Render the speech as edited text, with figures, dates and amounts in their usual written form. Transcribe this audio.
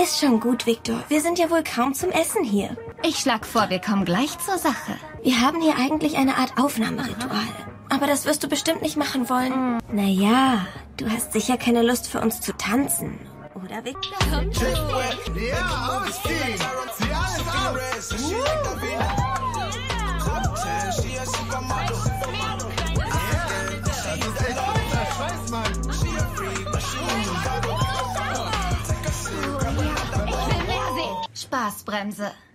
Ist schon gut, Victor. Wir sind ja wohl kaum zum Essen hier. Ich schlag vor, wir kommen gleich zur Sache. Wir haben hier eigentlich eine Art Aufnahmeritual. Aber das wirst du bestimmt nicht machen wollen. Naja, du hast sicher keine Lust für uns zu tanzen. Oder, Victor? Ja, ausziehen! Zieh alles aus! Spaßbremse.